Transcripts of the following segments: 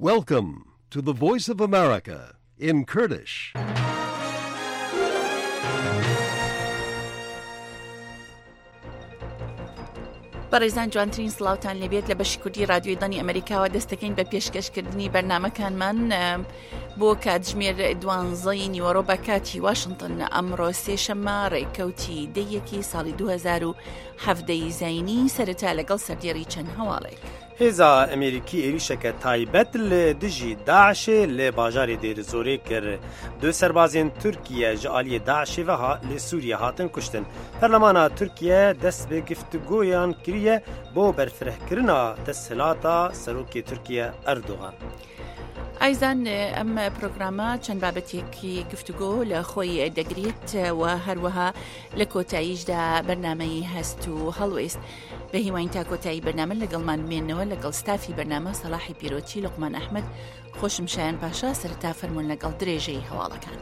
Welcome to the Voice of America in Kurdish. بەڕێزان جوانترین سڵاوتان لەبێت لە بەشی کوردی رادیۆی دانی ئەمریکاوە دەستەکەین بە پێشکەشکردنی بەرنامەکانمان بۆ کاتژمێر 12 نیوەڕۆ بە کاتی واشنگتن ئەمڕۆ سێشەممە ڕێککەوتی دەیەکی ساڵی 2017 زاینی سەرەتا لەگەڵ سەردێڕی چەند هەواڵێک. هێزا ئەمریکی عێریشەکە تایبەت لە دژی داعشê lê bajarê Dêrîzorê kir. Du serbazên Tirkiye ji aliyê Daişê ve li Sûriye hatin kuştin. Perlemana Tirkiye dest bi giftugoyan kiriye bo berfirehkirina desthilata Serokê Tirkiye Erdogan. ئایزان ئەم پرۆگرامە چەند بابەتێکی گفتوگۆ لە خۆی دەگرێت و هەروەها لە کۆتاییشدا بەرنامەی هەست و هەڵوێست. بە هیوان تا کۆتایی بەرنامە لەگەڵمان بمێنەوە لەگەڵ ستافی بەرنامە سەلاحی پیرۆتی لوقمان ئەحمەد خۆشم شایان پاشا سەرەتا فەرموون لەگەڵ درێژەی هەواڵەکان.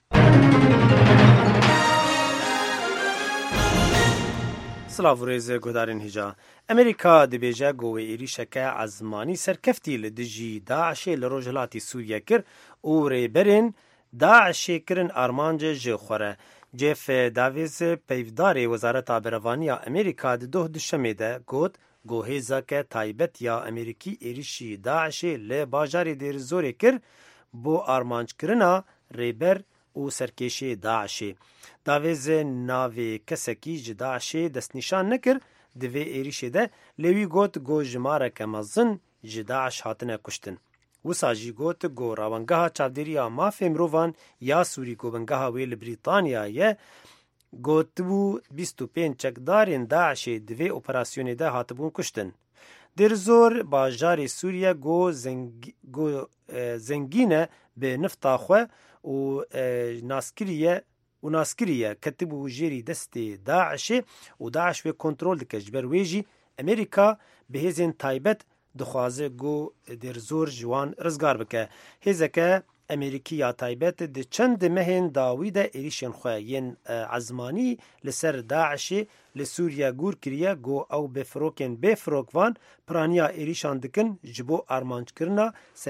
سلااو ڕێزە گۆدارن هیجا ئەمریکا دەبێژە گۆوە عێریشەکە عەزمانی سەرکەفتی لە دژی داعشê li Rojhilatê Sûriye kir û rêberên Daişê kirin armanca ji xwe re. Jeff Davis peyvdarê Wezareta Berevaniya Amerîka di doh duşemê de got gohêzeke taybet ya Amerîkî êrişî Daişê li bajarê Dêrîzorê kir bo armanckirina rêber û serkêşê Daişê. Davis navê kesekî ji Daişê destnîşan nekir, di vê êrişê de lê wî got got jimareke mezin ji Daeş hatine kuştin. Wisa jî got got rawengeha çavdêriya mafê mirovan ya Sûrî gobengeha wê li Brîtanyayê gotibû 25 çekdarên Daişê di vê operasyonê de hatibûn kuştin. Dêrîzor bajarê Sûriye got zengîne bi nifta xwe û naskiriye ketibû jêrî destê Daişê û Daeş wê kontrol dike ji ber wê jî Amerîka bi hêzên taybet dixwaze got Dêrîzor ji wan rizgar bike. Hêzeke Amerîkî ya taybet di çend mehên dawî de êrişên xwe yên ezmanî li ser Daişê li Sûriye gûr kiriye got ew bi firokên bêfirokvan piraniya êrişan dikin ji bo armanckirina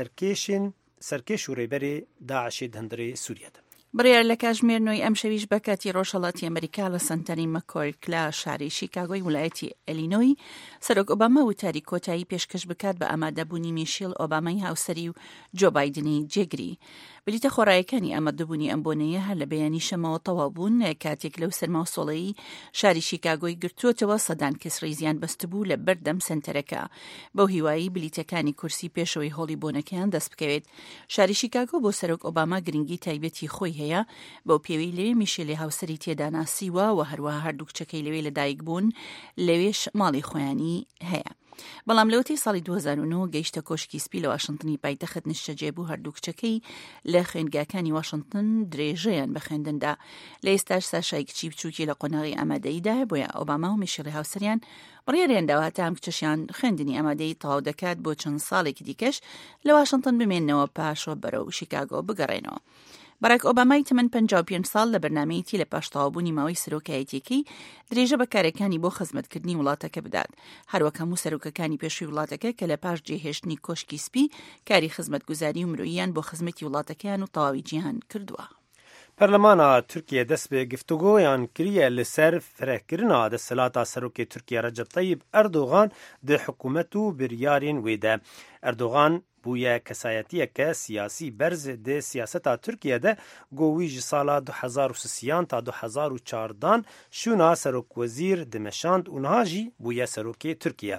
serkêş û rêberê Daişê di hundirê Sûriye de. بڕیار لە کاتژمێرنەوەی ئەم شەویش بە کاتی ڕۆژهەڵاتی ئەمریکا لە سنتەری مەکۆیکلا شاری شیکاگۆی ویلایەتی ئەلینۆی سەرۆک ئۆباما وتاری کۆتایی پێشکەش بکات بە ئامادەبوونی میشێل ئۆبامای هاوسەری و جۆ بایدنی جێگری. بریتە خۆڕایەکانی ئامادەبوونی ئەم بۆنەیە هەر لە بەیانی شەمەوە تەواو بوون کاتێک لەو سەرماوسۆڵەیی شاری شیکاگۆی گرتووەتەوە سەدان کەسڕی زیان بەستبوو لە بەردەم سنتەرەکە. بەو هیوایی بلیتەکانی کورسی پێشەوەی هۆڵی بۆنەکەیان دەست بکەوێت. شاری شیکاگۆ بۆ سەرۆک ئۆباما گرنگی تایبەتی خۆی هەیە بەو پێوەی لەوێ میشێلی هاوسەری تێدا ناسیوە و هەروەها هەردوو کچەکەی لەوێ لەدایک بوون لەوێش ماڵی خۆیانی هەیە. بەڵام لەوەتی ساڵی 2009 گەیشتە کۆشکی سپی لە واشنگتنی پایتەخت نیشتەجێ بوو هەردوو کچەکەی لە خوێندگاکانی واشنگتن درێژەیان بە خوێندندا. لە ئێستاش ساشای کچی بچووکی لە قۆناغی ئامادەییدا بۆیە ئۆباما و میشێلی هاوسەریان بڕیاریان داوە تا ئەم کچەشیان خوێندنی ئامادەیی تەواو دەکات بۆ چەند ساڵێکی دیکەش لە واشنگتن بمێننەوە پاشۆ بەرەو شیکاگۆ بگەڕێنەوە. باراک ئۆبامای تەمەن 55 ساڵ لە بەرنامەیەکی لە پاشتەوابوونی ماوەی سەرۆکایەتیەکەی درێژە بەکارەکانی بۆ خزمەتکردنی وڵاتەکە بدات. هەروەک هەموو سەرۆکەکانی پێشووی وڵاتەکە کە لە پاش جێهێشتنی کۆشکی سپی کاری خزمەتگوزاری و مرۆییان بۆ خزمەتی وڵاتەکەیان و تەواوی جیهان کردووە. پەرلەمانە تورکیە دەست بە گفتوگۆیان کریە لەسەر فرەکردنا دەسەڵاتە سەرۆکی تورکیە ڕەجەب تەیب ئەردۆغان دی حکوومەت و بریارین وێدە. ئەردۆغان بوویە کەسایەتیەکە سیاسی بەرز دێ سیاسەتا تورکیە de گۆوی ji sala 2003 ta 2014 şûna serokvezîr dimeşand û niha jî bûye serokê Tirkiye.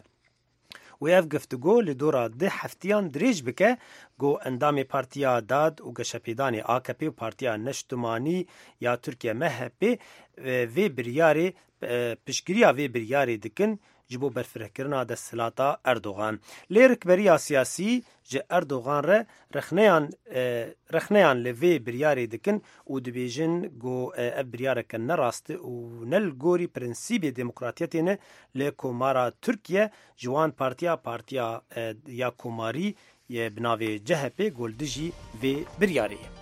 Wê ev giftugô li dora di heftiyan dirêj bike got endamê Partiya Dad û Geşepêdanê AKP û Partiya Neştimanî ya Tirkiye MHP vê biryarê piştgiriya vê biryarê dikin ji bo berfirehkirina desthilatê Erdogan. Lê rikberiya siyasî ji Erdogan re rexneyan li vê biryarê dikin û dibêjin got ev biryareke nerast û ne li gorî prinsîpê demokratiyetê ne li komara Tirkiye ji wan partiya ya komarî bi navê CHP goldijî vê biryarê.